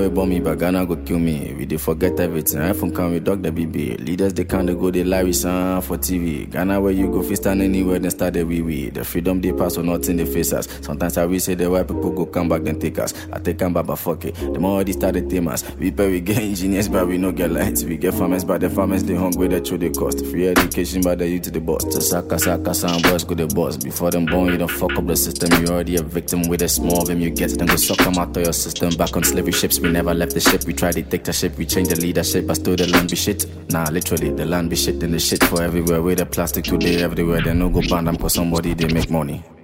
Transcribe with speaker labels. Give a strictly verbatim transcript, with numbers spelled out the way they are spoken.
Speaker 1: will bomb me, but Ghana go kill me. We dey forget everything. iPhone can we dog the B B. Leaders they can't go, they lie with sound for T V. Ghana where you go, fit stand anywhere, then start the wee wee. The freedom they pass or not in the face us. Sometimes I wish say the white people go come back then take us. I take them back, but fuck it. The more they started famous. We pay, we get engineers, but we no get lights. We get farmers, but the farmers they hungry, they show the cost. Free education, but they you to the boss. To saka saka, some boys go the boss. Before them born, you don't fuck up the system. You already a victim with a small of them you get. Then go suck them out of your system. Back on slavery ships, we never left the ship. We tried to take the ship, we changed the leadership, but still the land be shit. Nah, literally, the land be shit and the shit for everywhere. With the plastic today, everywhere. They no go ban them cause somebody they make money.